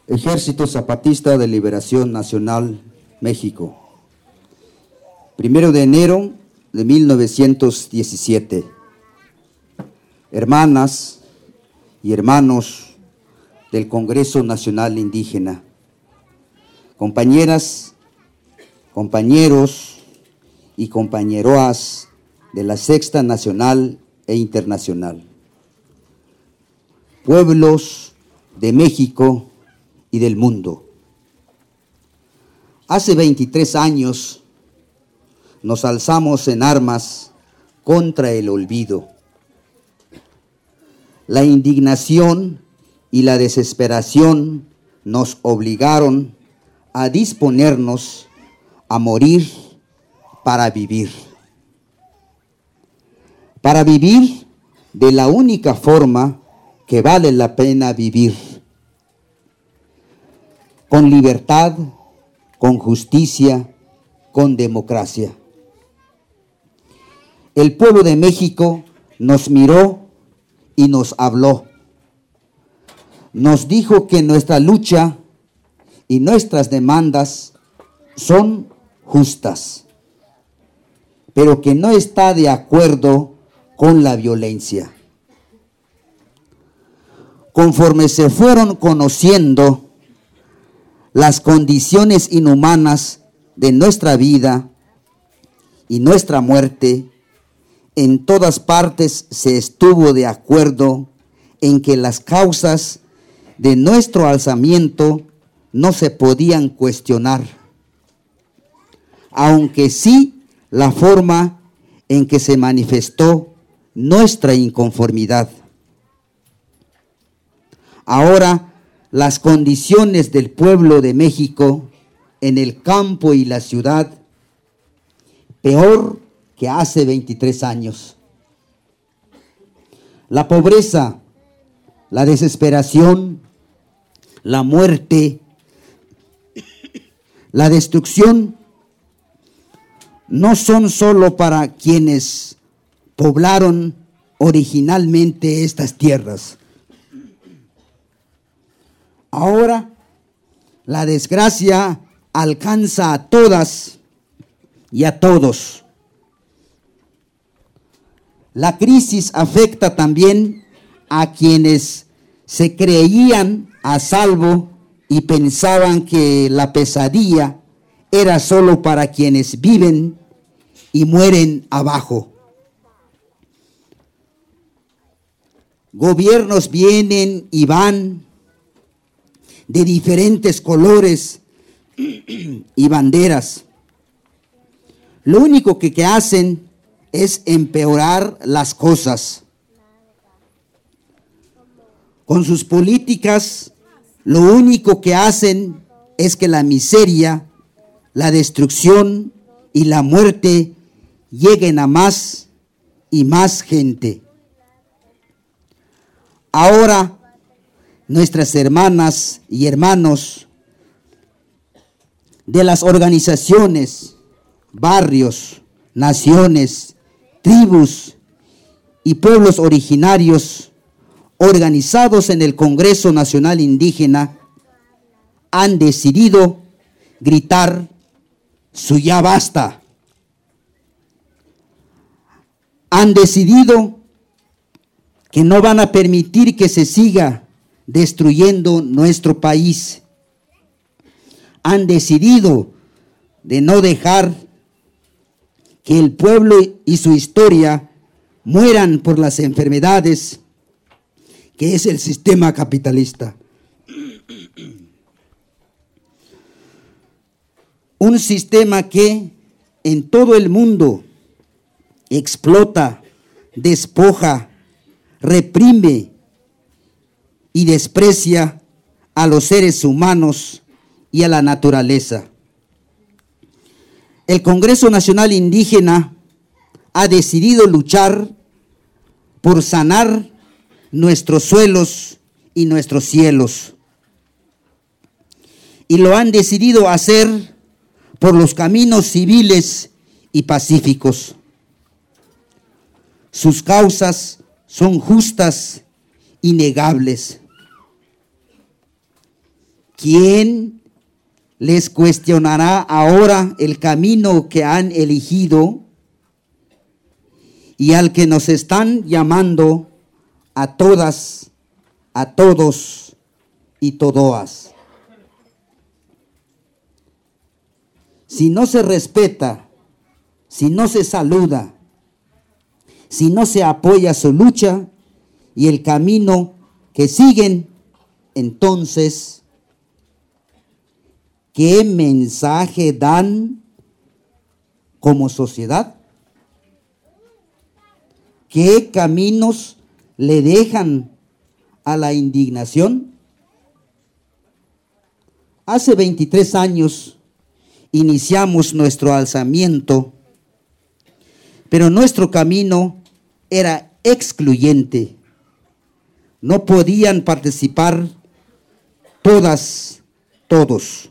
Ejército Zapatista de Liberación Nacional, México. 1 de enero de 1917. Hermanas y hermanos del Congreso Nacional Indígena, compañeras, compañeros y compañeroas de la Sexta Nacional e Internacional, pueblos de México y del mundo. Hace 23 años nos alzamos en armas contra el olvido. La indignación y la desesperación nos obligaron a disponernos a morir para vivir. Para vivir de la única forma que vale la pena vivir. Con libertad, con justicia, con democracia. El pueblo de México nos miró y nos habló. Nos dijo que nuestra lucha y nuestras demandas son justas, pero que no está de acuerdo con la violencia. Conforme se fueron conociendo las condiciones inhumanas de nuestra vida y nuestra muerte, en todas partes se estuvo de acuerdo en que las causas de nuestro alzamiento no se podían cuestionar, aunque sí la forma en que se manifestó nuestra inconformidad. Ahora, las condiciones del pueblo de México en el campo y la ciudad, peor que hace 23 años. La pobreza, la desesperación, la muerte, la destrucción, no son solo para quienes poblaron originalmente estas tierras. Ahora la desgracia alcanza a todas y a todos. La crisis afecta también a quienes se creían a salvo y pensaban que la pesadilla era solo para quienes viven y mueren abajo. Gobiernos vienen y van de diferentes colores y banderas. Lo único que hacen es empeorar las cosas. Con sus políticas, lo único que hacen es que la miseria, la destrucción y la muerte lleguen a más y más gente. Ahora, nuestras hermanas y hermanos de las organizaciones, barrios, naciones, tribus y pueblos originarios organizados en el Congreso Nacional Indígena han decidido gritar su ya basta. Han decidido que no van a permitir que se siga destruyendo nuestro país. Han decidido de no dejar que el pueblo y su historia mueran por las enfermedades que es el sistema capitalista. Un sistema que en todo el mundo explota, despoja, reprime y desprecia a los seres humanos y a la naturaleza. El Congreso Nacional Indígena ha decidido luchar por sanar nuestros suelos y nuestros cielos. Y lo han decidido hacer por los caminos civiles y pacíficos. Sus causas son justas, innegables. ¿quién les cuestionará ahora el camino que han elegido y al que nos están llamando a todas, a todos y todoas? Si no se respeta, si no se saluda, si no se apoya su lucha y el camino que siguen, entonces, ¿qué mensaje dan como sociedad? ¿Qué caminos le dejan a la indignación? Hace 23 años iniciamos nuestro alzamiento, pero nuestro camino era excluyente. No podían participar todas, todos.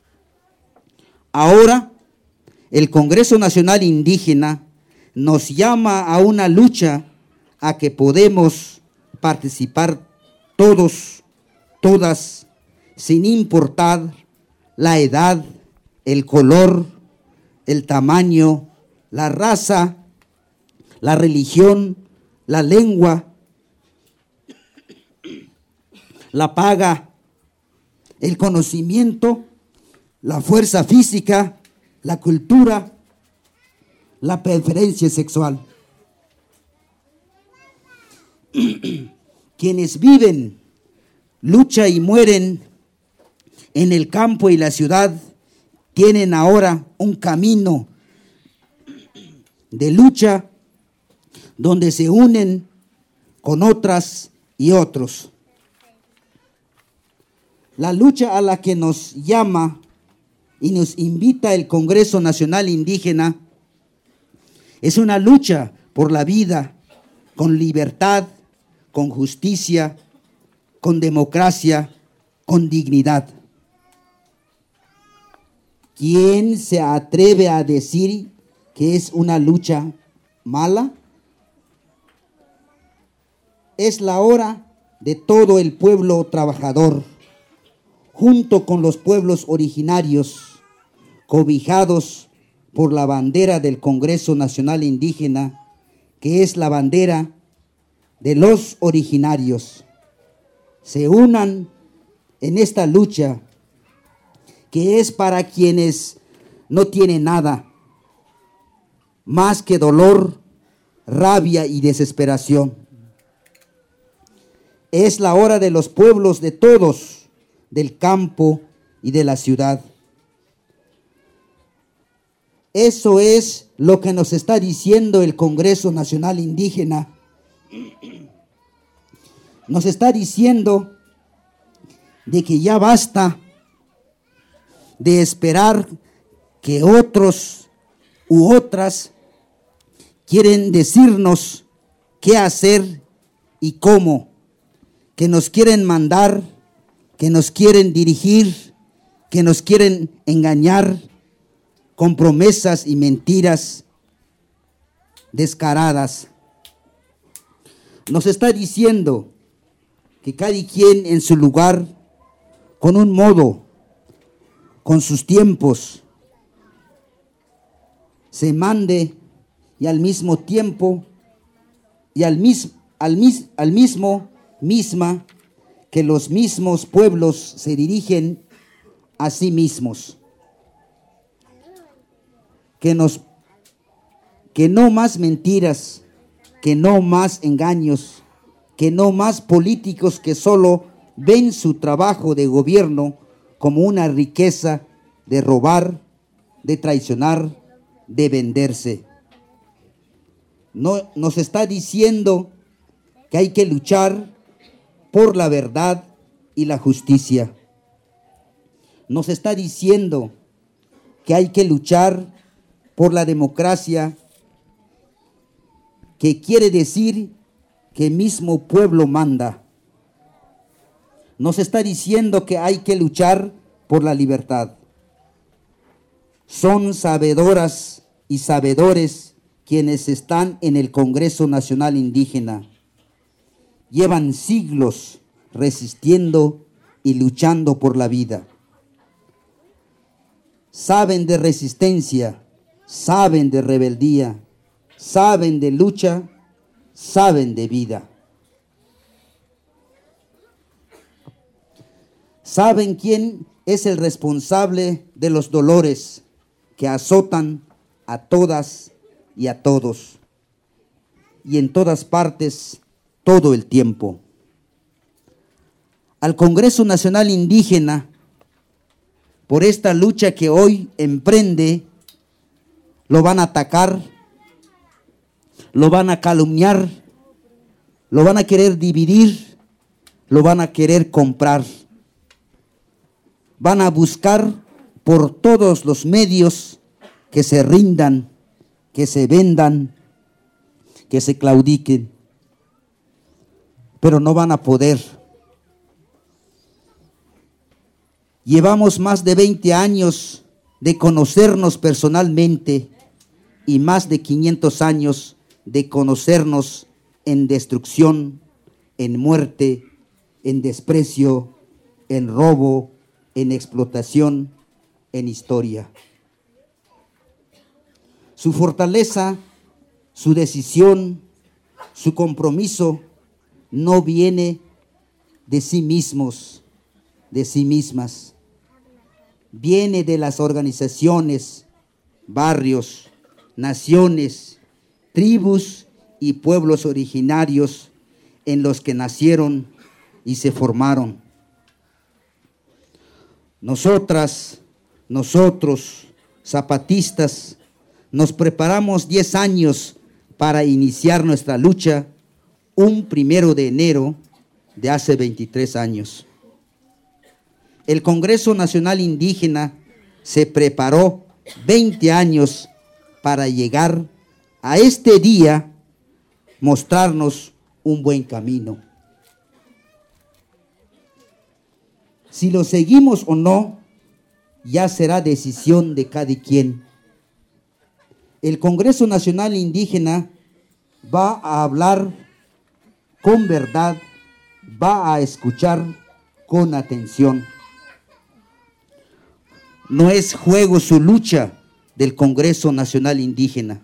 Ahora, el Congreso Nacional Indígena nos llama a una lucha a que podemos participar todos, todas, sin importar la edad, el color, el tamaño, la raza, la religión, la lengua, la paga, el conocimiento, la fuerza física, la cultura, la preferencia sexual. Quienes viven, luchan y mueren en el campo y la ciudad tienen ahora un camino de lucha donde se unen con otras y otros. La lucha a la que nos llama y nos invita el Congreso Nacional Indígena es una lucha por la vida, con libertad, con justicia, con democracia, con dignidad. ¿Quién se atreve a decir que es una lucha mala? Es la hora de todo el pueblo trabajador, junto con los pueblos originarios, cobijados por la bandera del Congreso Nacional Indígena, que es la bandera de los originarios, se unan en esta lucha que es para quienes no tienen nada más que dolor, rabia y desesperación. Es la hora de los pueblos de todos, del campo y de la ciudad. Eso es lo que nos está diciendo el Congreso Nacional Indígena. Nos está diciendo de que ya basta de esperar que otros u otras quieren decirnos qué hacer y cómo, que nos quieren mandar, que nos quieren dirigir, que nos quieren engañar con promesas y mentiras descaradas. Nos está diciendo que cada quien en su lugar, con un modo, con sus tiempos, se mande y al mismo tiempo y al mismo misma que los mismos pueblos se dirigen a sí mismos. Que no más mentiras, que no más engaños, que no más políticos que solo ven su trabajo de gobierno como una riqueza de robar, de traicionar, de venderse. No, nos está diciendo que hay que luchar por la verdad y la justicia. Nos está diciendo que hay que luchar por la democracia, que quiere decir que el mismo pueblo manda. Nos está diciendo que hay que luchar por la libertad. Son sabedoras y sabedores quienes están en el Congreso Nacional Indígena. Llevan siglos resistiendo y luchando por la vida. Saben de resistencia, saben de rebeldía, saben de lucha, saben de vida. Saben quién es el responsable de los dolores que azotan a todas y a todos, y en todas partes, todo el tiempo. Al Congreso Nacional Indígena, por esta lucha que hoy emprende, lo van a atacar, lo van a calumniar, lo van a querer dividir, lo van a querer comprar. Van a buscar por todos los medios que se rindan, que se vendan, que se claudiquen, pero no van a poder. Llevamos más de 20 años de conocernos personalmente y más de 500 años de conocernos en destrucción, en muerte, en desprecio, en robo, en explotación, en historia. Su fortaleza, su decisión, su compromiso no viene de sí mismos, de sí mismas. Viene de las organizaciones, barrios, naciones, tribus y pueblos originarios en los que nacieron y se formaron. Nosotras, nosotros, zapatistas, nos preparamos 10 años para iniciar nuestra lucha un 1 de enero de hace 23 años. El Congreso Nacional Indígena se preparó 20 años para llegar a este día, mostrarnos un buen camino. Si lo seguimos o no, ya será decisión de cada quien. El Congreso Nacional Indígena va a hablar con verdad, va a escuchar con atención. No es juego su lucha del Congreso Nacional Indígena.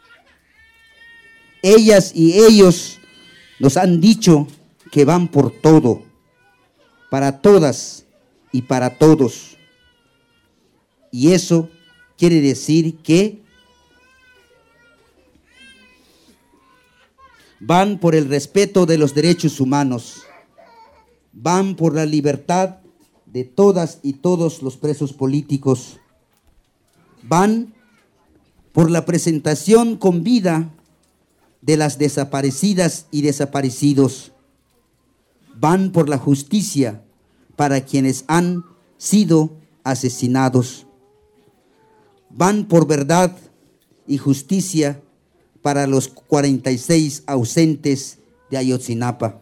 Ellas y ellos nos han dicho que van por todo, para todas y para todos. Y eso quiere decir que van por el respeto de los derechos humanos, van por la libertad de todas y todos los presos políticos, van por la presentación con vida de las desaparecidas y desaparecidos, van por la justicia para quienes han sido asesinados, van por verdad y justicia para los 46 ausentes de Ayotzinapa,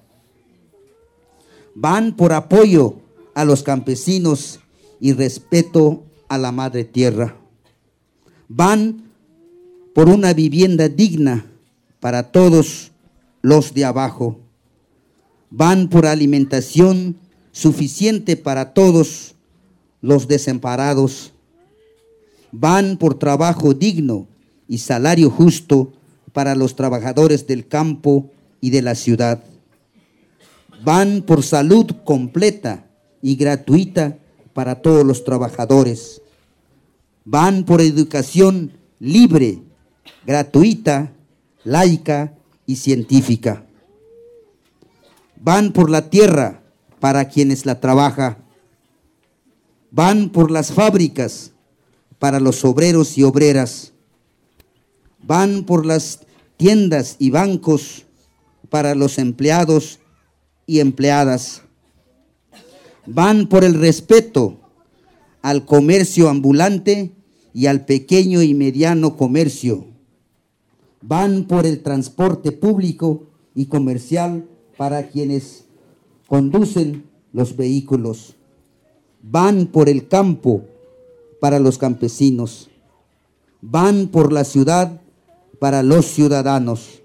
van por apoyo a los campesinos y respeto a la madre tierra, van por una vivienda digna para todos los de abajo, van por alimentación suficiente para todos los desamparados, van por trabajo digno y salario justo para los trabajadores del campo y de la ciudad, van por salud completa y gratuita para todos los trabajadores, van por educación libre, gratuita, laica y científica, van por la tierra para quienes la trabajan, van por las fábricas para los obreros y obreras, van por las tiendas y bancos para los empleados y empleadas, van por el respeto al comercio ambulante y al pequeño y mediano comercio, van por el transporte público y comercial para quienes conducen los vehículos, van por el campo para los campesinos, van por la ciudad para los ciudadanos,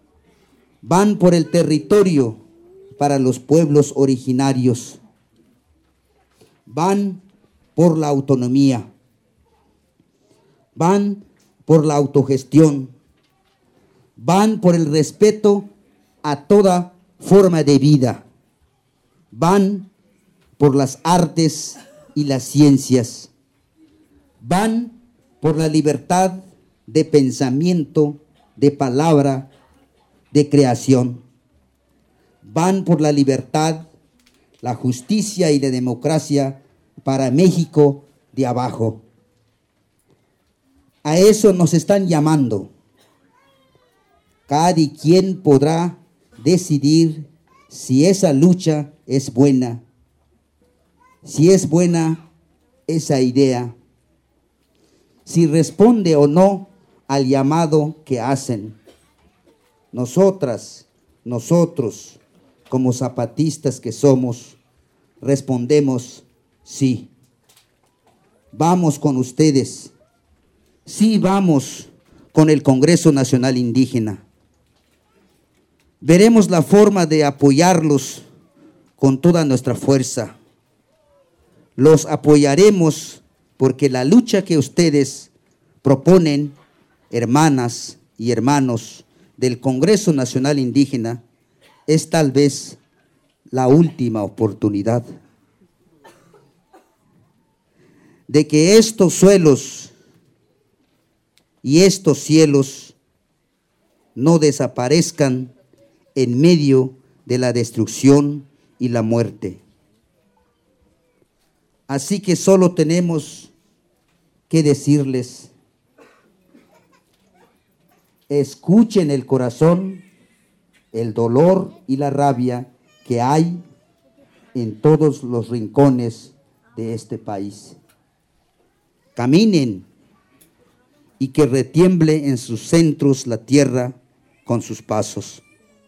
van por el territorio para los pueblos originarios, van por la autonomía, van por la autogestión, van por el respeto a toda forma de vida, van por las artes y las ciencias, van por la libertad de pensamiento, de palabra, de creación, van por la libertad, la justicia y la democracia para México de abajo. A eso nos están llamando. Cada quien podrá decidir si esa lucha es buena, si es buena esa idea, si responde o no al llamado que hacen. Nosotras, nosotros, como zapatistas que somos, respondemos sí. Vamos con ustedes. Sí, vamos con el Congreso Nacional Indígena. Veremos la forma de apoyarlos con toda nuestra fuerza. Los apoyaremos porque la lucha que ustedes proponen, hermanas y hermanos del Congreso Nacional Indígena, es tal vez la última oportunidad de que estos suelos y estos cielos no desaparezcan en medio de la destrucción y la muerte. Así que solo tenemos que decirles: escuchen el corazón, el dolor y la rabia que hay en todos los rincones de este país. Caminen y que retiemble en sus centros la tierra con sus pasos.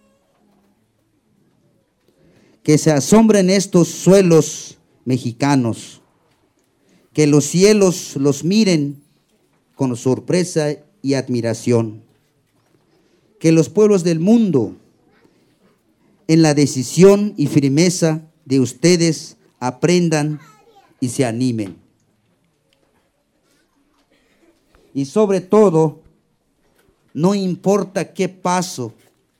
Que se asombren estos suelos mexicanos, que los cielos los miren con sorpresa y admiración, que los pueblos del mundo, en la decisión y firmeza de ustedes, aprendan y se animen. Y sobre todo, no importa qué pase,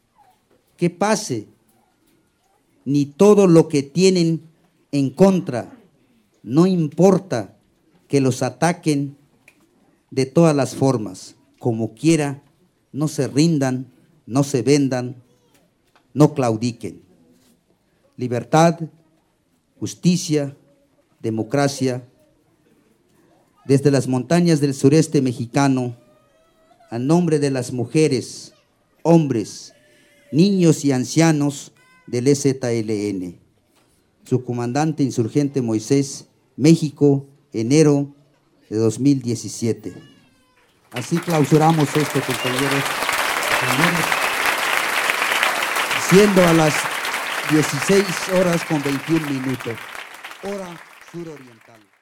ni todo lo que tienen en contra, no importa que los ataquen de todas las formas, como quiera, no se rindan, no se vendan, no claudiquen. Libertad, justicia, democracia, desde las montañas del sureste mexicano, a nombre de las mujeres, hombres, niños y ancianos del EZLN. Su comandante insurgente Moisés, México, enero de 2017. Así clausuramos esto, compañeros. Siendo a las 16:21, hora suroriental.